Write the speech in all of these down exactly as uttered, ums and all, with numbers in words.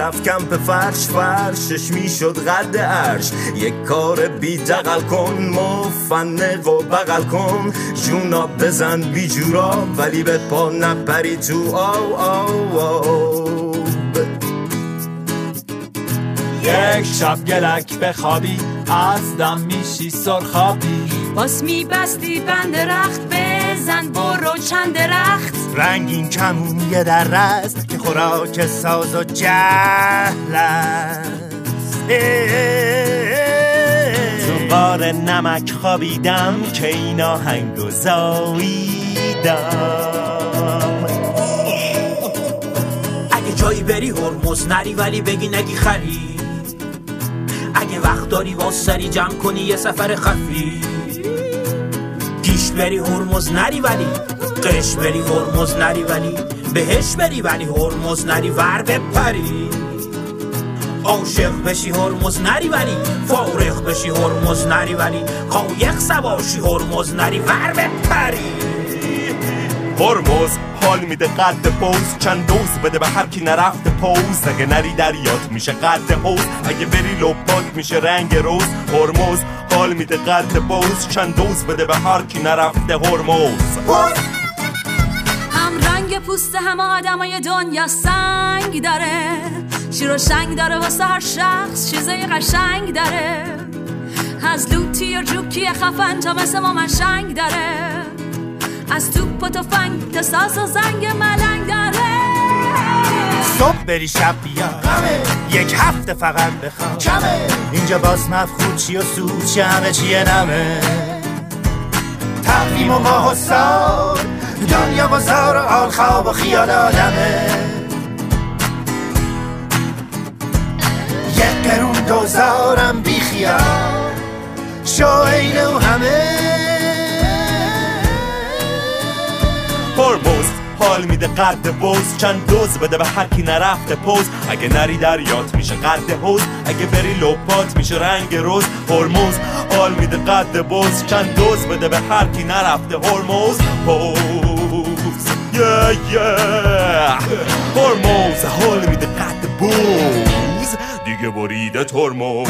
میافکم به فرش، فرشش میشد قد عرش. یک کار بی دقل کن، مفنق و بغل کن، جونا بزن بی جورا ولی به پا نپری تو آو آو آو. یک شب گلک بخوابی از دم میشی سرخابی، باز میبستی بند رخت بزن برو چند درخت. رنگین کمون یه در است که خوراک ساز و جهل است. تو بار نمک خوابیدم که این آهنگو زاییدم. اگه جایی بری هرمز نری ولی بگی نگی خری. اگه وقت داری واسری جمع کنی یه سفر خفی. گیش بری هرمز نری ولی قش بری هرمز نری ولی بهش بری ولی هرمز نری ور بپری. عاشق بشی هرمز نری ولی فارغ بشی هرمز نری ولی قایق سواشی هرمز نری ور بپری. هرمز حال میده قد پوز، چند دوز بده به هر کی نرفته پوز. اگه نری دریات میشه قد حوز، اگه بری لپات میشه رنگ روز. هرمز حال میده قد پوز، چند دوز بده به هر کی نرفته هرمز. هم رنگ پوست همه آدمای دنیا سنگ داره، شیر و شنگ داره واسه هر شخص چیزای قشنگ داره. از لوتی و جوکی خفن تا مثل ما منشنگ داره، از توپ و تفنگ تا ساز و زنگ ملنگ داره. صبح بری شب بیا یک هفته فقط بخواب کمه. اینجا باز مفخود چی و سود چی همه چیه نمه. تقویم و ماه و سال دنیا و زار و آل خواب و خیال آدمه. یک قرون دوزارم بی خیال شو اینه و همه. هرمز حال میده قد بوز، چند دوز بده به هر کی نرفته پوز. اگه نری دریات میشه قد حوز، اگه بری لپات میشه رنگ روز. هرمز حال میده قد بوز، چند دوز بده به هر کی نرفته هرمز پوز. yeah, yeah. هرمز حال میده قد بوز، دیگه بریده ترمز.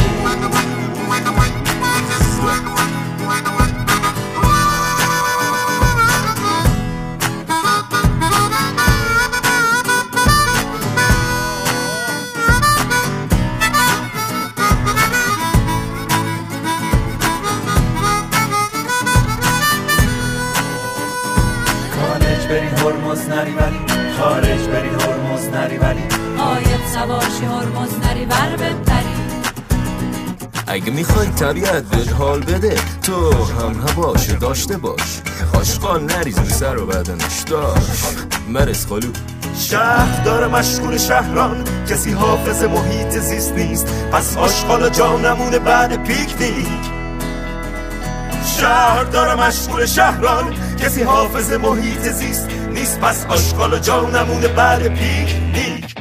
بری هرمز نری ولی خارج بری هرمز نری ولی آید سواشی هرمز نری ور بپری. اگه میخوای طبیعت بهت حال بده تو هم هواشو داشته باش. آشغال نریز رو سر و بدنش داشت مرس خالو. شهر داره مشغول شهران، کسی حافظ محیط زیست نیست، پس آشغال جا نمونه بعد پیکنیک. شهر داره مشغول شهران، کسی حافظ محیط زیست نیست، پس آشغال جا نمونه بعد پیکنیک.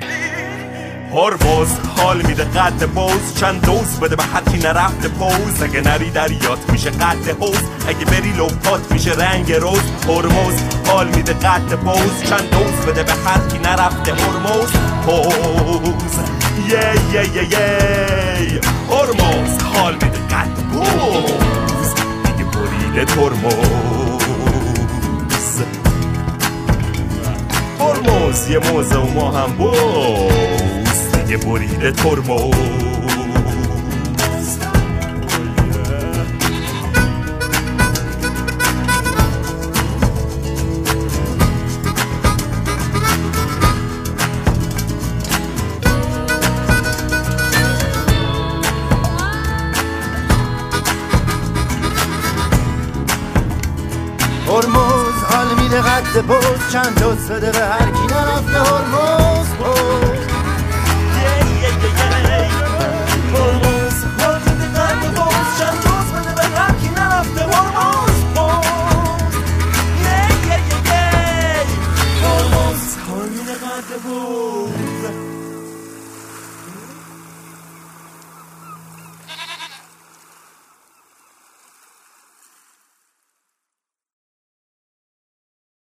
هرمز حال میده قد بوز، چند دوز بده به هر کی نرفته پوز. اگه نری دریات میشه قد حوز، اگه بری لپات میشه رنگ روز. هرمز حال میده قد بوز، چند دوز بده به هر کی نرفته هرمز پوز. یه یه یه یه هرمز حال میده قد بوز، دیگه بریده ترمز. هرمز یه موزه و ما هم بوز، دیگه بریده ترمز. هرمز حال میده قد بوز، چند دوست بده به هر کی نرفته هرمز.